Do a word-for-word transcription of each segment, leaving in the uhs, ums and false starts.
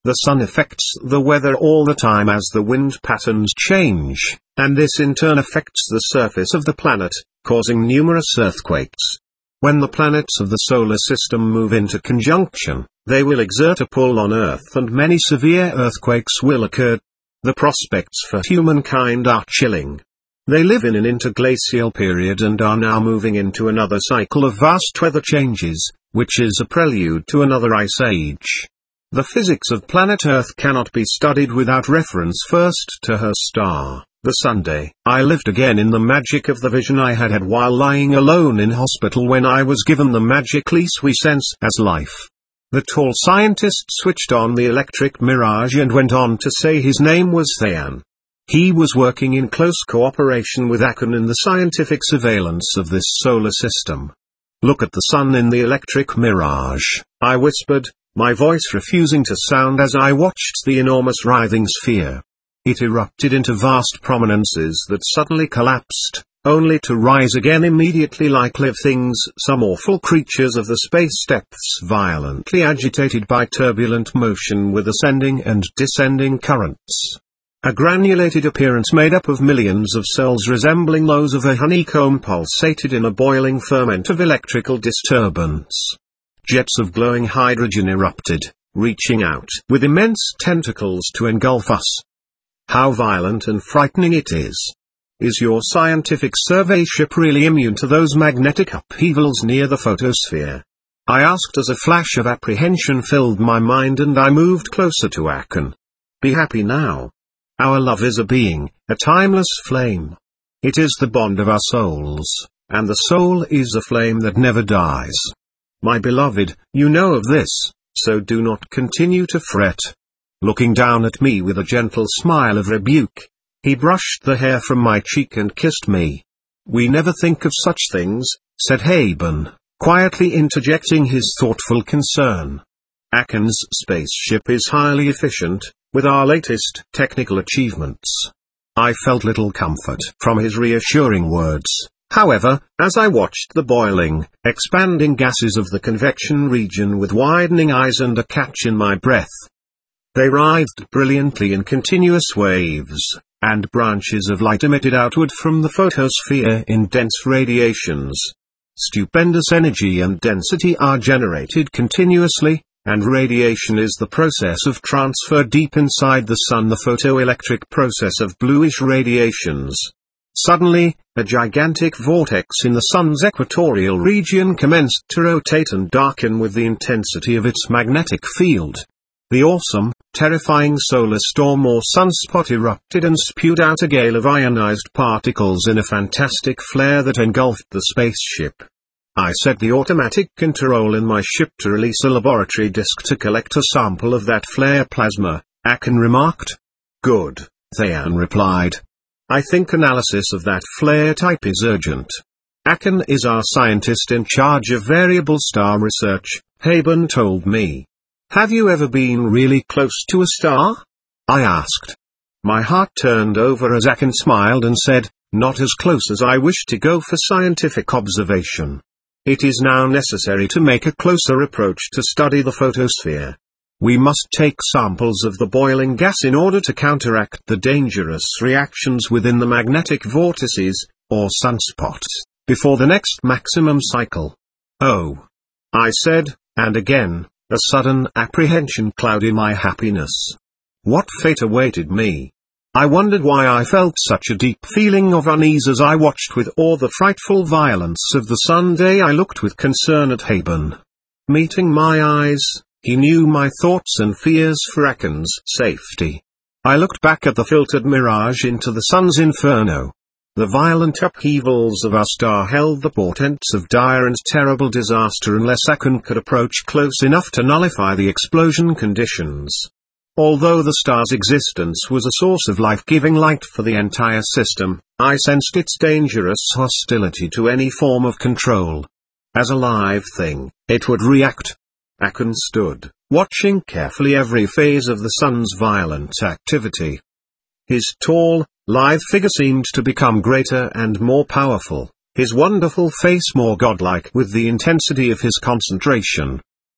The sun affects the weather all the time as the wind patterns change, and this in turn affects the surface of the planet, causing numerous earthquakes. When the planets of the solar system move into conjunction, they will exert a pull on Earth and many severe earthquakes will occur. The prospects for humankind are chilling. They live in an interglacial period and are now moving into another cycle of vast weather changes, which is a prelude to another ice age. The physics of planet Earth cannot be studied without reference first to her star, the Sunday. I lived again in the magic of the vision I had had while lying alone in hospital when I was given the magic lease we sense as life. The tall scientist switched on the electric mirage and went on to say his name was Thayan. He was working in close cooperation with Aken in the scientific surveillance of this solar system. "Look at the sun in the electric mirage," I whispered, my voice refusing to sound as I watched the enormous writhing sphere. It erupted into vast prominences that suddenly collapsed, only to rise again immediately like live things, some awful creatures of the space depths violently agitated by turbulent motion with ascending and descending currents. A granulated appearance made up of millions of cells resembling those of a honeycomb pulsated in a boiling ferment of electrical disturbance. Jets of glowing hydrogen erupted, reaching out with immense tentacles to engulf us. How violent and frightening it is. Is your scientific survey ship really immune to those magnetic upheavals near the photosphere? I asked as a flash of apprehension filled my mind and I moved closer to Aken. Be happy now. Our love is a being, a timeless flame. It is the bond of our souls, and the soul is a flame that never dies. My beloved, you know of this, so do not continue to fret. Looking down at me with a gentle smile of rebuke, he brushed the hair from my cheek and kissed me. We never think of such things, said Haben, quietly interjecting his thoughtful concern. Aken's spaceship is highly efficient, with our latest technical achievements. I felt little comfort from his reassuring words. However, as I watched the boiling, expanding gases of the convection region with widening eyes and a catch in my breath, they writhed brilliantly in continuous waves, and branches of light emitted outward from the photosphere in dense radiations. Stupendous energy and density are generated continuously, and radiation is the process of transfer deep inside the sun, the photoelectric process of bluish radiations. Suddenly, a gigantic vortex in the sun's equatorial region commenced to rotate and darken with the intensity of its magnetic field. The awesome, terrifying solar storm or sunspot erupted and spewed out a gale of ionized particles in a fantastic flare that engulfed the spaceship. I set the automatic control in my ship to release a laboratory disk to collect a sample of that flare plasma, Aken remarked. Good, Thayan replied. I think analysis of that flare type is urgent. Aken is our scientist in charge of variable star research, Haben told me. Have you ever been really close to a star? I asked. My heart turned over as Aken smiled and said, not as close as I wish to go for scientific observation. It is now necessary to make a closer approach to study the photosphere. We must take samples of the boiling gas in order to counteract the dangerous reactions within the magnetic vortices, or sunspots, before the next maximum cycle. Oh! I said, and again, a sudden apprehension clouded my happiness. What fate awaited me? I wondered why I felt such a deep feeling of unease as I watched with awe the frightful violence of the Sunday. I looked with concern at Haben. Meeting my eyes, he knew my thoughts and fears for Aken's safety. I looked back at the filtered mirage into the sun's inferno. The violent upheavals of our star held the portents of dire and terrible disaster unless Aken could approach close enough to nullify the explosion conditions. Although the star's existence was a source of life-giving light for the entire system, I sensed its dangerous hostility to any form of control. As a live thing, it would react. Aken stood, watching carefully every phase of the sun's violent activity. His tall, lithe figure seemed to become greater and more powerful, his wonderful face more godlike with the intensity of his concentration.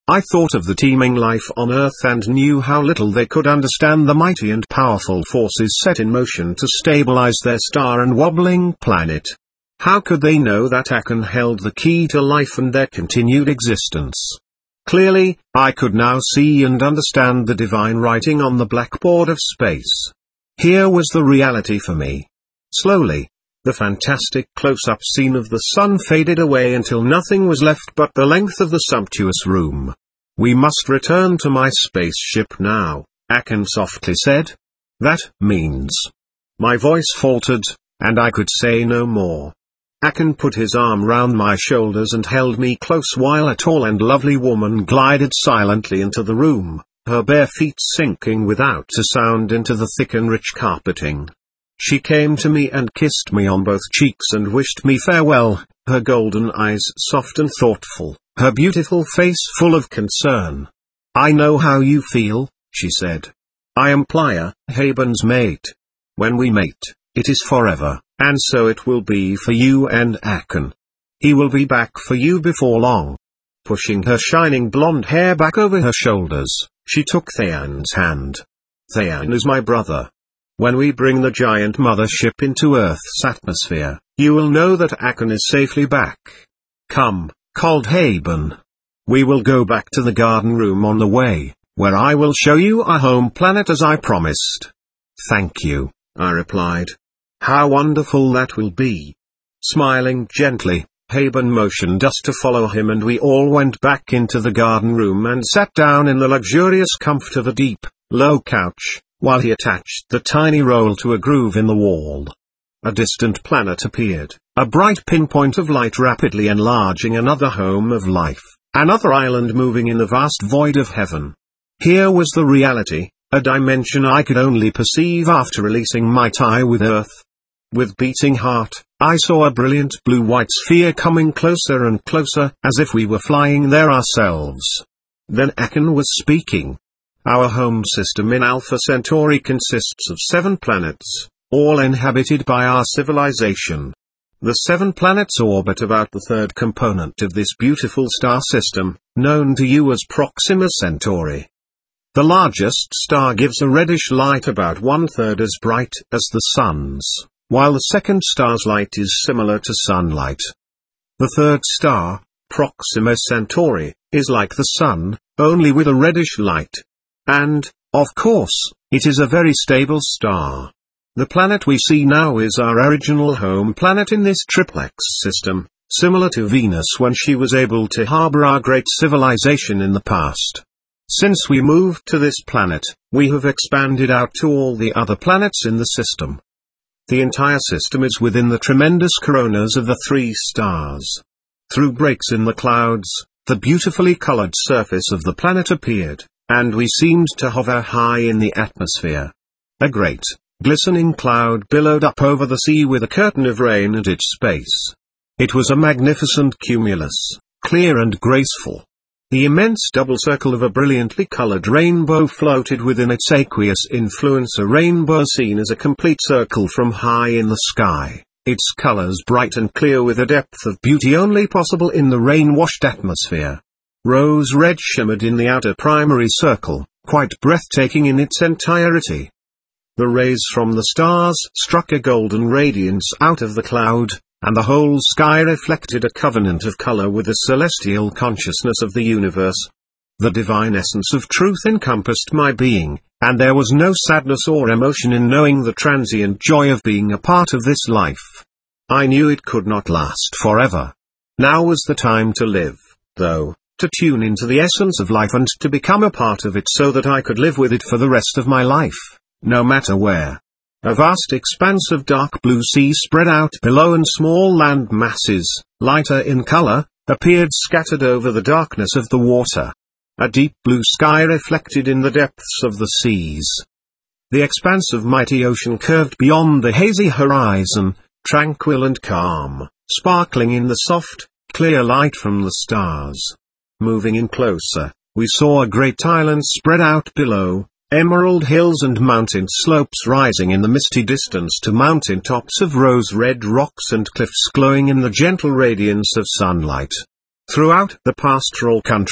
I thought of the teeming life on Earth and knew how little they could understand the mighty and powerful forces set in motion to stabilize their star and wobbling planet. How could they know that Akan held the key to life and their continued existence? Clearly, I could now see and understand the divine writing on the blackboard of space. Here was the reality for me. Slowly, the fantastic close-up scene of the sun faded away until nothing was left but the length of the sumptuous room. "We must return to my spaceship now," Akan softly said. "That means..." My voice faltered, and I could say no more. Akan put his arm round my shoulders and held me close while a tall and lovely woman glided silently into the room, her bare feet sinking without a sound into the thick and rich carpeting. She came to me and kissed me on both cheeks and wished me farewell, her golden eyes soft and thoughtful, her beautiful face full of concern. "I know how you feel," she said. "I am Playa, Haben's mate. When we mate, it is forever, and so it will be for you and Akan. He will be back for you before long." Pushing her shining blonde hair back over her shoulders, she took Thayan's hand. "Thayan is my brother. When we bring the giant mothership into Earth's atmosphere, you will know that Akan is safely back. Come, called Haben. We will go back to the garden room on the way, where I will show you our home planet as I promised." "Thank you," I replied. "How wonderful that will be." Smiling gently, Haben motioned us to follow him and we all went back into the garden room and sat down in the luxurious comfort of a deep, low couch, while he attached the tiny roll to a groove in the wall. A distant planet appeared, a bright pinpoint of light rapidly enlarging another home of life, another island moving in the vast void of heaven. Here was the reality, a dimension I could only perceive after releasing my tie with Earth. With beating heart, I saw a brilliant blue-white sphere coming closer and closer, as if we were flying there ourselves. Then Akan was speaking. "Our home system in Alpha Centauri consists of seven planets, all inhabited by our civilization. The seven planets orbit about the third component of this beautiful star system, known to you as Proxima Centauri. The largest star gives a reddish light about one-third as bright as the sun's, while the second star's light is similar to sunlight. The third star, Proxima Centauri, is like the sun, only with a reddish light. And, of course, it is a very stable star. The planet we see now is our original home planet in this triplex system, similar to Venus when she was able to harbor our great civilization in the past. Since we moved to this planet, we have expanded out to all the other planets in the system. The entire system is within the tremendous coronas of the three stars. Through breaks in the clouds, the beautifully colored surface of the planet appeared, and we seemed to hover high in the atmosphere. A great, glistening cloud billowed up over the sea with a curtain of rain at its base. It was a magnificent cumulus, clear and graceful. The immense double circle of a brilliantly colored rainbow floated within its aqueous influence, a rainbow seen as a complete circle from high in the sky, its colors bright and clear with a depth of beauty only possible in the rain-washed atmosphere. Rose red shimmered in the outer primary circle, quite breathtaking in its entirety. The rays from the stars struck a golden radiance out of the cloud, and the whole sky reflected a covenant of color with the celestial consciousness of the universe. The divine essence of truth encompassed my being, and there was no sadness or emotion in knowing the transient joy of being a part of this life. I knew it could not last forever. Now was the time to live, though, to tune into the essence of life and to become a part of it so that I could live with it for the rest of my life, no matter where. A vast expanse of dark blue sea spread out below, and small land masses, lighter in color, appeared scattered over the darkness of the water. A deep blue sky reflected in the depths of the seas. The expanse of mighty ocean curved beyond the hazy horizon, tranquil and calm, sparkling in the soft, clear light from the stars. Moving in closer, we saw a great island spread out below, emerald hills and mountain slopes rising in the misty distance to mountain tops of rose-red rocks and cliffs glowing in the gentle radiance of sunlight. Throughout the pastoral country,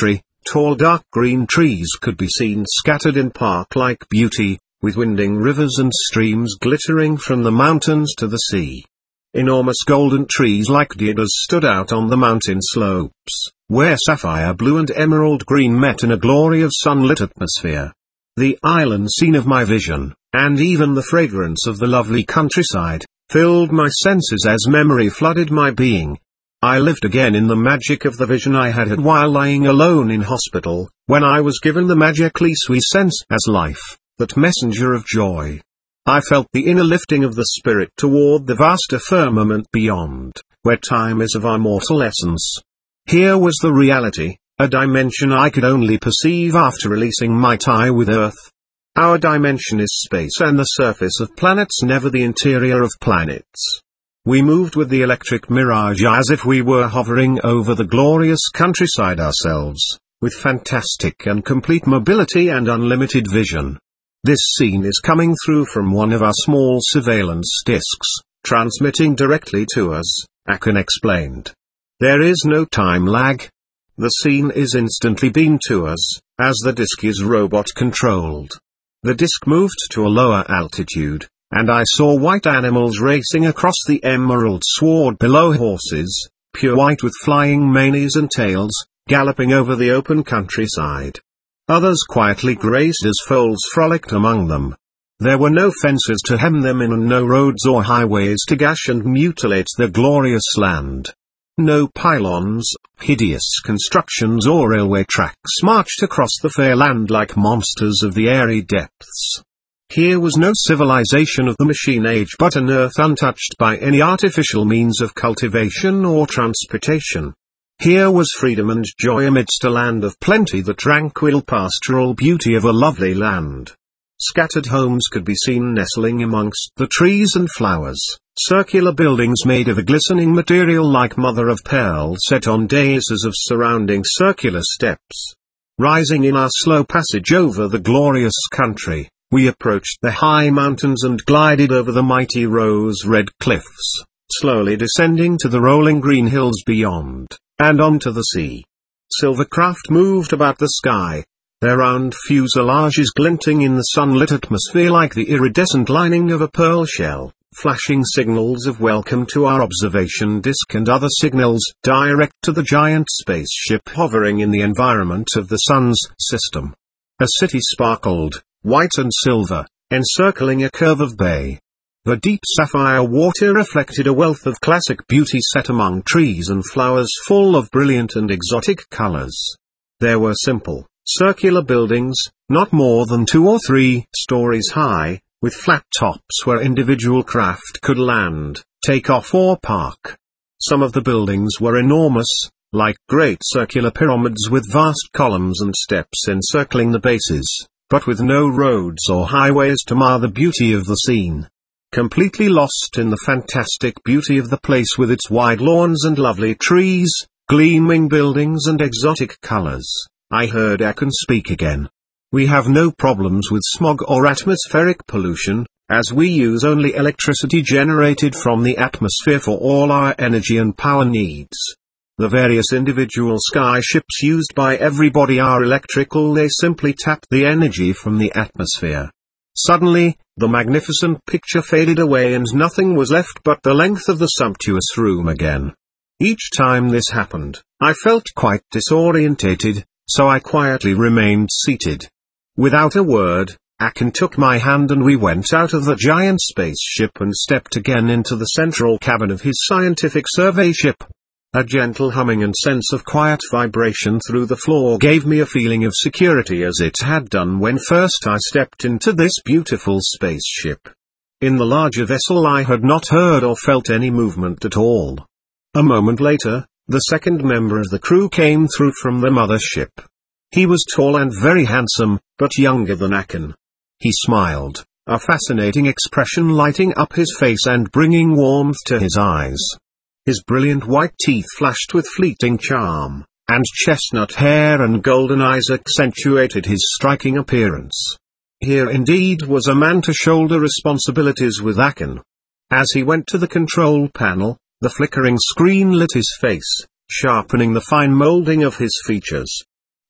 Tall dark green trees could be seen scattered in park-like beauty, with winding rivers and streams glittering from the mountains to the sea. Enormous golden trees like deodars stood out on the mountain slopes, where sapphire blue and emerald green met in a glory of sunlit atmosphere. The island scene of my vision, and even the fragrance of the lovely countryside, filled my senses as memory flooded my being. I lived again in the magic of the vision I had had while lying alone in hospital, when I was given the magically sweet sense as life, that messenger of joy. I felt the inner lifting of the spirit toward the vaster firmament beyond, where time is of our mortal essence. Here was the reality, a dimension I could only perceive after releasing my tie with Earth. Our dimension is space and the surface of planets, never the interior of planets. We moved with the electric mirage as if we were hovering over the glorious countryside ourselves, with fantastic and complete mobility and unlimited vision. This scene is coming through from one of our small surveillance discs, transmitting directly to us, Akin explained. There is no time lag. The scene is instantly beamed to us, as the disc is robot-controlled. The disc moved to a lower altitude, and I saw white animals racing across the emerald sward below, horses, pure white with flying manes and tails, galloping over the open countryside. Others quietly grazed as foals frolicked among them. There were no fences to hem them in and no roads or highways to gash and mutilate the glorious land. No pylons, hideous constructions or railway tracks marched across the fair land like monsters of the airy depths. Here was no civilization of the machine age but an earth untouched by any artificial means of cultivation or transportation. Here was freedom and joy amidst a land of plenty, the tranquil pastoral beauty of a lovely land. Scattered homes could be seen nestling amongst the trees and flowers, circular buildings made of a glistening material like mother of pearl set on daisies of surrounding circular steps. Rising in our slow passage over the glorious country, we approached the high mountains and glided over the mighty rose-red cliffs, slowly descending to the rolling green hills beyond, and onto the sea. Silver craft moved about the sky, their round fuselages glinting in the sunlit atmosphere like the iridescent lining of a pearl shell, flashing signals of welcome to our observation disk and other signals direct to the giant spaceship hovering in the environment of the Sun's system. A city sparkled, white and silver, encircling a curve of bay. The deep sapphire water reflected a wealth of classic beauty set among trees and flowers full of brilliant and exotic colors. There were simple, circular buildings, not more than two or three stories high, with flat tops where individual craft could land, take off or park. Some of the buildings were enormous, like great circular pyramids with vast columns and steps encircling the bases, but with no roads or highways to mar the beauty of the scene. Completely lost in the fantastic beauty of the place with its wide lawns and lovely trees, gleaming buildings and exotic colors, I heard Akin speak again. We have no problems with smog or atmospheric pollution, as we use only electricity generated from the atmosphere for all our energy and power needs. The various individual sky ships used by everybody are electrical, they simply tap the energy from the atmosphere. Suddenly, the magnificent picture faded away and nothing was left but the length of the sumptuous room again. Each time this happened, I felt quite disorientated, so I quietly remained seated. Without a word, Akin took my hand and we went out of the giant spaceship and stepped again into the central cabin of his scientific survey ship. A gentle humming and sense of quiet vibration through the floor gave me a feeling of security as it had done when first I stepped into this beautiful spaceship. In the larger vessel I had not heard or felt any movement at all. A moment later, the second member of the crew came through from the mother ship. He was tall and very handsome, but younger than Akin. He smiled, a fascinating expression lighting up his face and bringing warmth to his eyes. His brilliant white teeth flashed with fleeting charm, and chestnut hair and golden eyes accentuated his striking appearance. Here indeed was a man to shoulder responsibilities with Akin. As he went to the control panel, the flickering screen lit his face, sharpening the fine molding of his features.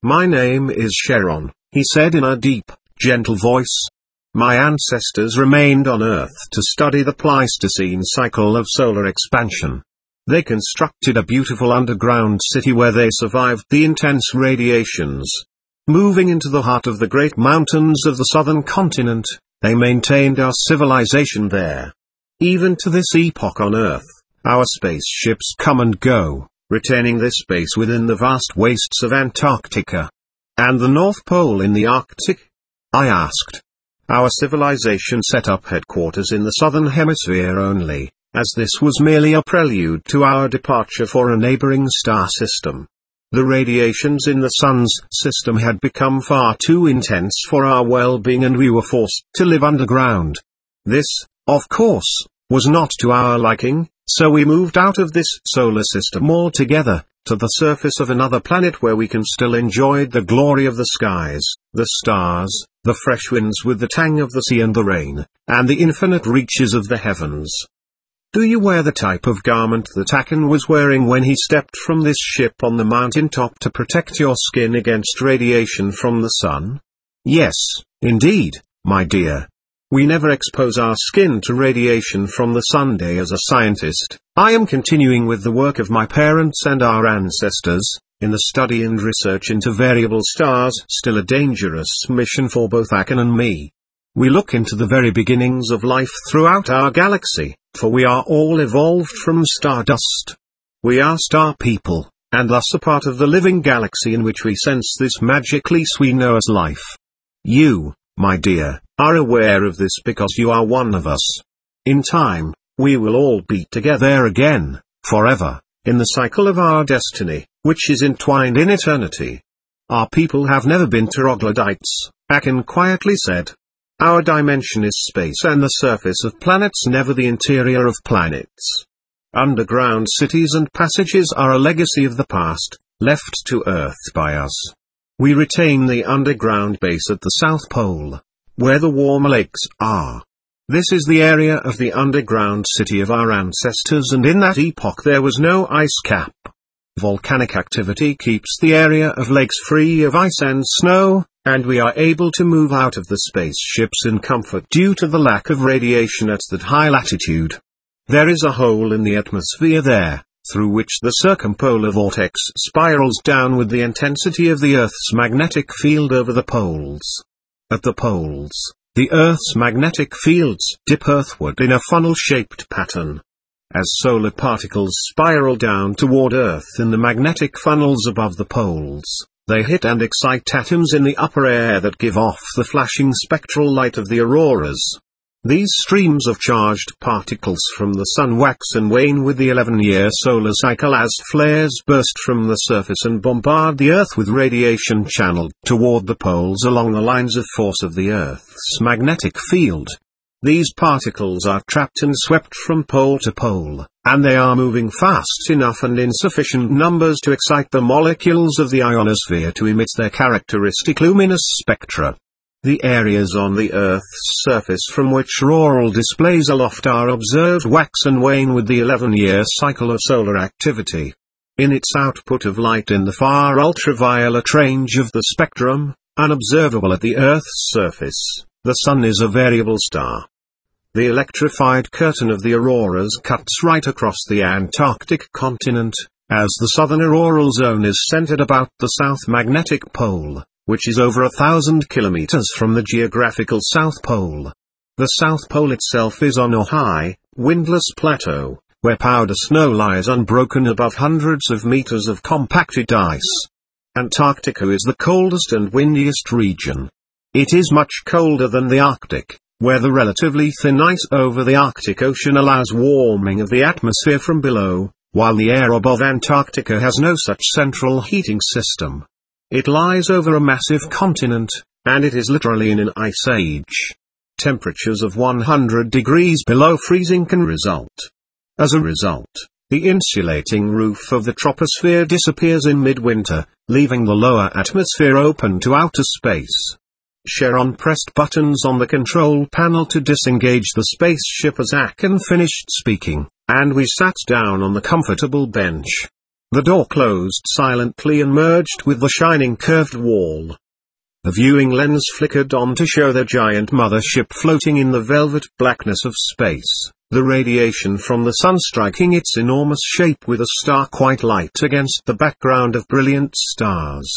"My name is Charon," he said in a deep, gentle voice. "My ancestors remained on Earth to study the Pleistocene cycle of solar expansion. They constructed a beautiful underground city where they survived the intense radiations. Moving into the heart of the great mountains of the southern continent, they maintained our civilization there. Even to this epoch on Earth, our spaceships come and go, retaining this space within the vast wastes of Antarctica. And the North Pole in the Arctic?" I asked. "Our civilization set up headquarters in the southern hemisphere only, as this was merely a prelude to our departure for a neighboring star system. The radiations in the Sun's system had become far too intense for our well-being and we were forced to live underground. This, of course, was not to our liking, so we moved out of this solar system altogether, to the surface of another planet where we can still enjoy the glory of the skies, the stars, the fresh winds with the tang of the sea and the rain, and the infinite reaches of the heavens." "Do you wear the type of garment that Aken was wearing when he stepped from this ship on the mountain top to protect your skin against radiation from the sun?" "Yes, indeed, my dear. We never expose our skin to radiation from the sun." As a scientist, I am continuing with the work of my parents and our ancestors, in the study and research into variable stars, still a dangerous mission for both Aken and me. We look into the very beginnings of life throughout our galaxy, for we are all evolved from stardust. We are star people, and thus a part of the living galaxy in which we sense this magic lease we know as life. You, my dear, are aware of this because you are one of us. In time, we will all be together again, forever, in the cycle of our destiny, which is entwined in eternity. Our people have never been troglodytes, Aken quietly said. Our dimension is space and the surface of planets, never the interior of planets. Underground cities and passages are a legacy of the past, left to Earth by us. We retain the underground base at the South Pole, where the warm lakes are. This is the area of the underground city of our ancestors, and in that epoch there was no ice cap. Volcanic activity keeps the area of lakes free of ice and snow, and we are able to move out of the spaceships in comfort due to the lack of radiation at that high latitude. There is a hole in the atmosphere there, through which the circumpolar vortex spirals down with the intensity of the Earth's magnetic field over the poles. At the poles, the Earth's magnetic fields dip earthward in a funnel-shaped pattern. As solar particles spiral down toward Earth in the magnetic funnels above the poles, they hit and excite atoms in the upper air that give off the flashing spectral light of the auroras. These streams of charged particles from the Sun wax and wane with the eleven-year solar cycle as flares burst from the surface and bombard the Earth with radiation channeled toward the poles along the lines of force of the Earth's magnetic field. These particles are trapped and swept from pole to pole, and they are moving fast enough and in sufficient numbers to excite the molecules of the ionosphere to emit their characteristic luminous spectra. The areas on the Earth's surface from which auroral displays aloft are observed wax and wane with the eleven-year cycle of solar activity. In its output of light in the far ultraviolet range of the spectrum, unobservable at the Earth's surface, the Sun is a variable star. The electrified curtain of the auroras cuts right across the Antarctic continent, as the southern auroral zone is centered about the South Magnetic Pole, which is over a thousand kilometers from the geographical South Pole. The South Pole itself is on a high, windless plateau, where powder snow lies unbroken above hundreds of meters of compacted ice. Antarctica is the coldest and windiest region. It is much colder than the Arctic, where the relatively thin ice over the Arctic Ocean allows warming of the atmosphere from below, while the air above Antarctica has no such central heating system. It lies over a massive continent, and it is literally in an ice age. Temperatures of one hundred degrees below freezing can result. As a result, the insulating roof of the troposphere disappears in midwinter, leaving the lower atmosphere open to outer space. Charon pressed buttons on the control panel to disengage the spaceship as Aken finished speaking, and we sat down on the comfortable bench. The door closed silently and merged with the shining curved wall. The viewing lens flickered on to show the giant mothership floating in the velvet blackness of space, the radiation from the sun striking its enormous shape with a star-white light against the background of brilliant stars.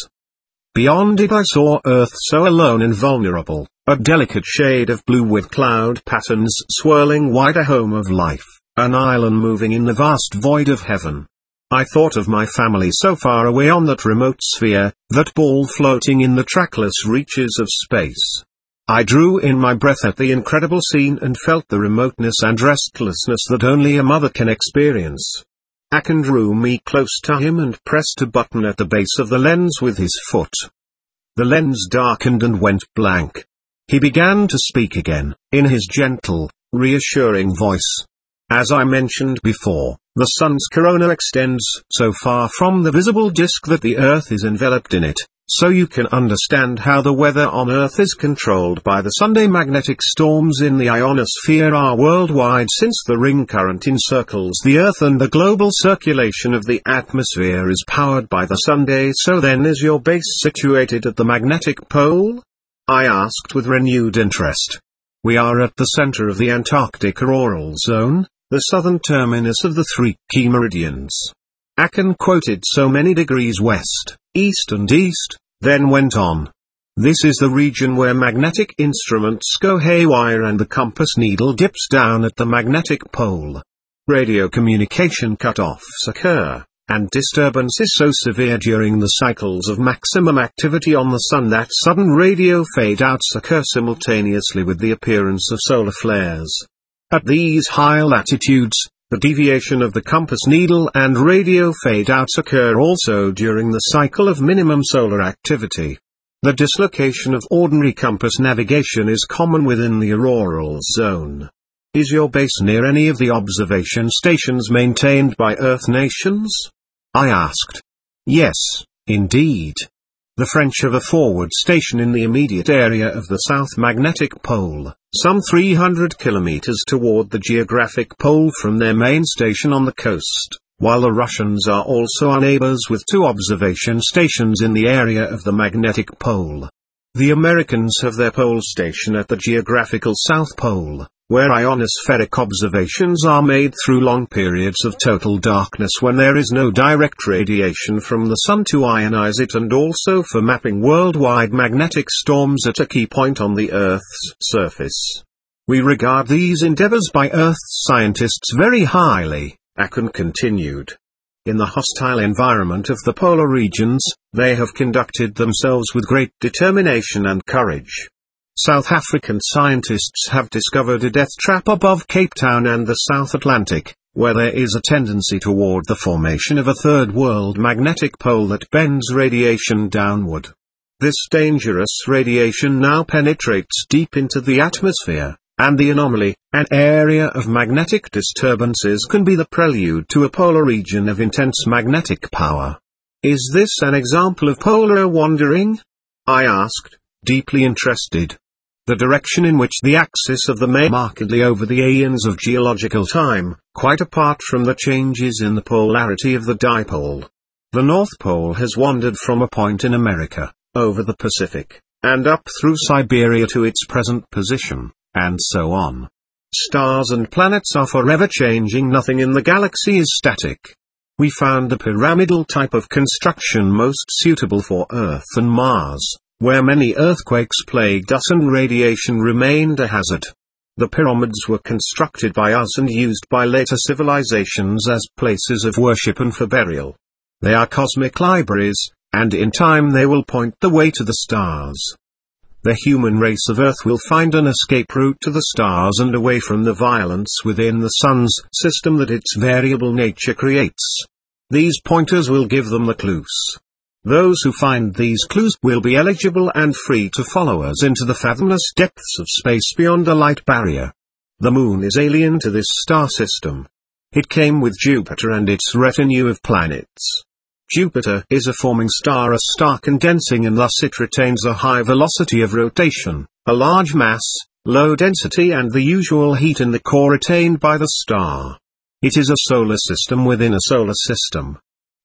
Beyond it I saw Earth so alone and vulnerable, a delicate shade of blue with cloud patterns swirling wide, a home of life, an island moving in the vast void of heaven. I thought of my family so far away on that remote sphere, that ball floating in the trackless reaches of space. I drew in my breath at the incredible scene and felt the remoteness and restlessness that only a mother can experience. Akan drew me close to him and pressed a button at the base of the lens with his foot. The lens darkened and went blank. He began to speak again, in his gentle, reassuring voice. As I mentioned before, the sun's corona extends so far from the visible disk that the Earth is enveloped in it, so you can understand how the weather on Earth is controlled by the Sunday. Magnetic storms in the ionosphere are worldwide since the ring current encircles the Earth and the global circulation of the atmosphere is powered by the Sunday. So then, is your base situated at the magnetic pole? I asked with renewed interest. We are at the center of the Antarctic auroral zone, the southern terminus of the three key meridians. Akan quoted so many degrees west, east and east, then went on. This is the region where magnetic instruments go haywire and the compass needle dips down at the magnetic pole. Radio communication cut-offs occur, and disturbance is so severe during the cycles of maximum activity on the sun that sudden radio fade-outs occur simultaneously with the appearance of solar flares. At these high latitudes, the deviation of the compass needle and radio fade-outs occur also during the cycle of minimum solar activity. The dislocation of ordinary compass navigation is common within the auroral zone. Is your base near any of the observation stations maintained by Earth nations? I asked. Yes, indeed. The French have a forward station in the immediate area of the South Magnetic Pole, some three hundred kilometers toward the geographic pole from their main station on the coast, while the Russians are also our neighbors with two observation stations in the area of the magnetic pole. The Americans have their pole station at the geographical South Pole, where ionospheric observations are made through long periods of total darkness when there is no direct radiation from the sun to ionize it, and also for mapping worldwide magnetic storms at a key point on the Earth's surface. We regard these endeavors by Earth's scientists very highly, Akan continued. In the hostile environment of the polar regions, they have conducted themselves with great determination and courage. South African scientists have discovered a death trap above Cape Town and the South Atlantic, where there is a tendency toward the formation of a third world magnetic pole that bends radiation downward. This dangerous radiation now penetrates deep into the atmosphere, and the anomaly, an area of magnetic disturbances, can be the prelude to a polar region of intense magnetic power. Is this an example of polar wandering? I asked, deeply interested. The direction in which the axis of the may markedly over the aeons of geological time, quite apart from the changes in the polarity of the dipole. The North Pole has wandered from a point in America, over the Pacific, and up through Siberia to its present position, and so on. Stars and planets are forever changing, nothing in the galaxy is static. We found the pyramidal type of construction most suitable for Earth and Mars, where many earthquakes plagued us and radiation remained a hazard. The pyramids were constructed by us and used by later civilizations as places of worship and for burial. They are cosmic libraries, and in time they will point the way to the stars. The human race of Earth will find an escape route to the stars and away from the violence within the sun's system that its variable nature creates. These pointers will give them the clues. Those who find these clues will be eligible and free to follow us into the fathomless depths of space beyond the light barrier. The moon is alien to this star system. It came with Jupiter and its retinue of planets. Jupiter is a forming star, a star condensing, and thus it retains a high velocity of rotation, a large mass, low density, and the usual heat in the core attained by the star. It is a solar system within a solar system.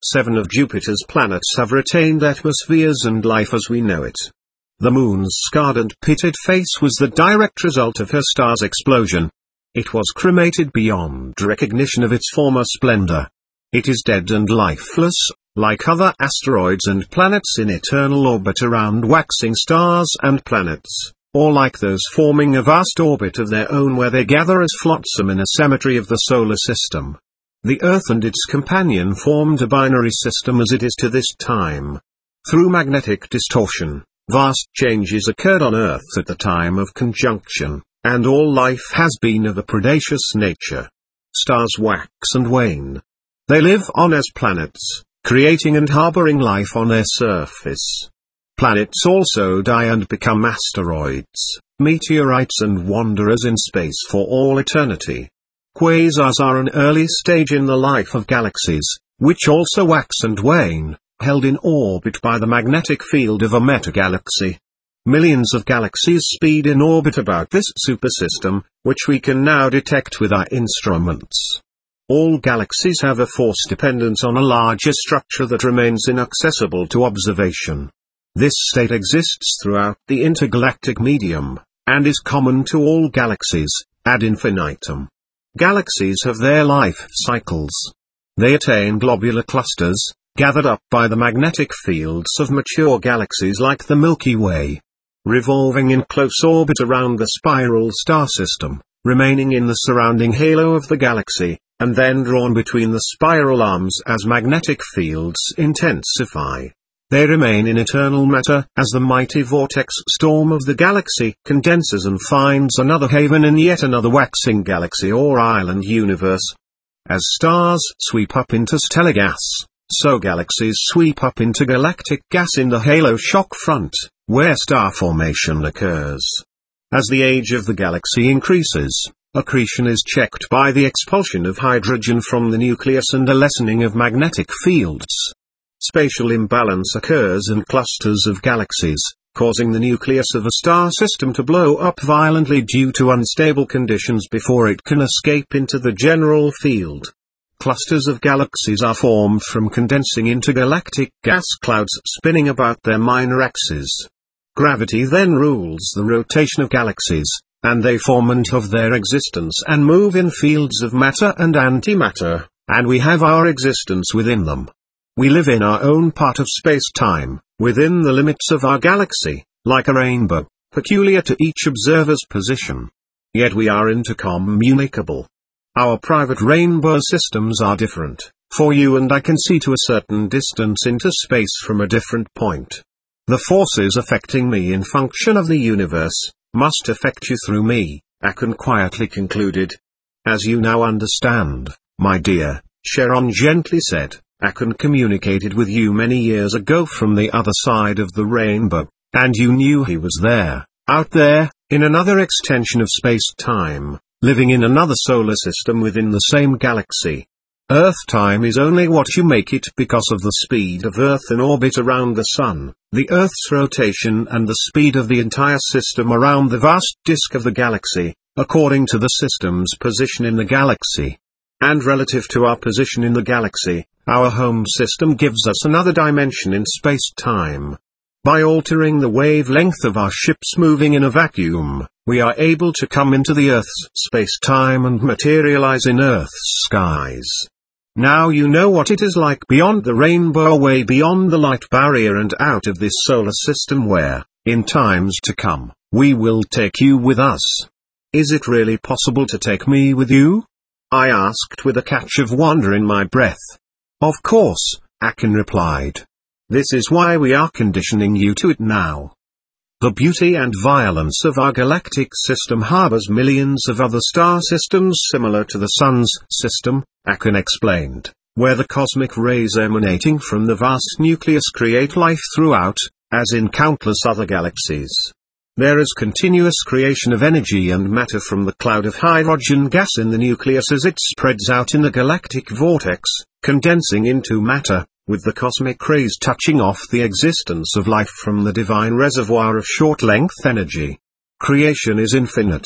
Seven of Jupiter's planets have retained atmospheres and life as we know it. The Moon's scarred and pitted face was the direct result of her star's explosion. It was cremated beyond recognition of its former splendor. It is dead and lifeless, like other asteroids and planets in eternal orbit around waxing stars and planets, or like those forming a vast orbit of their own where they gather as flotsam in a cemetery of the solar system. The Earth and its companion formed a binary system as it is to this time. Through magnetic distortion, vast changes occurred on Earth at the time of conjunction, and all life has been of a predaceous nature. Stars wax and wane. They live on as planets, creating and harboring life on their surface. Planets also die and become asteroids, meteorites and wanderers in space for all eternity. Quasars are an early stage in the life of galaxies, which also wax and wane, held in orbit by the magnetic field of a metagalaxy. Millions of galaxies speed in orbit about this supersystem, which we can now detect with our instruments. All galaxies have a force dependence on a larger structure that remains inaccessible to observation. This state exists throughout the intergalactic medium, and is common to all galaxies, ad infinitum. Galaxies have their life cycles. They attain globular clusters, gathered up by the magnetic fields of mature galaxies like the Milky Way. Revolving in close orbit around the spiral star system, remaining in the surrounding halo of the galaxy, and then drawn between the spiral arms as magnetic fields intensify. They remain in eternal matter as the mighty vortex storm of the galaxy condenses and finds another haven in yet another waxing galaxy or island universe. As stars sweep up into stellar gas, so galaxies sweep up into galactic gas in the halo shock front, where star formation occurs. As the age of the galaxy increases, accretion is checked by the expulsion of hydrogen from the nucleus and a lessening of magnetic fields. Spatial imbalance occurs in clusters of galaxies, causing the nucleus of a star system to blow up violently due to unstable conditions before it can escape into the general field. Clusters of galaxies are formed from condensing intergalactic gas clouds spinning about their minor axes. Gravity then rules the rotation of galaxies, and they form and of their existence and move in fields of matter and antimatter, and we have our existence within them. We live in our own part of space-time, within the limits of our galaxy, like a rainbow, peculiar to each observer's position. Yet we are intercommunicable. Our private rainbow systems are different, for you and I can see to a certain distance into space from a different point. The forces affecting me in function of the universe, must affect you through me, Akon quietly concluded. As you now understand, my dear, Sharon gently said, Akon communicated with you many years ago from the other side of the rainbow, and you knew he was there, out there, in another extension of space-time, living in another solar system within the same galaxy. Earth-time is only what you make it because of the speed of Earth in orbit around the Sun, the Earth's rotation and the speed of the entire system around the vast disk of the galaxy, according to the system's position in the galaxy. And relative to our position in the galaxy, our home system gives us another dimension in space-time. By altering the wavelength of our ships moving in a vacuum, we are able to come into the Earth's space-time and materialize in Earth's skies. Now you know what it is like beyond the rainbow, way beyond the light barrier and out of this solar system where, in times to come, we will take you with us. Is it really possible to take me with you? I asked with a catch of wonder in my breath. Of course, Akon replied. This is why we are conditioning you to it now. The beauty and violence of our galactic system harbors millions of other star systems similar to the Sun's system, Akon explained, where the cosmic rays emanating from the vast nucleus create life throughout, as in countless other galaxies. There is continuous creation of energy and matter from the cloud of hydrogen gas in the nucleus as it spreads out in the galactic vortex, condensing into matter, with the cosmic rays touching off the existence of life from the divine reservoir of short-length energy. Creation is infinite.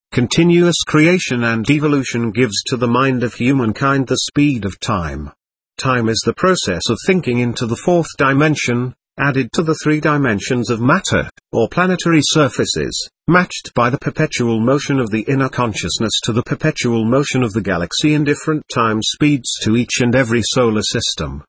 Continuous creation and evolution gives to the mind of humankind the speed of time. time is the process of thinking into the fourth dimension, added to the three dimensions of matter, or planetary surfaces, matched by the perpetual motion of the inner consciousness to the perpetual motion of the galaxy in different time speeds to each and every solar system.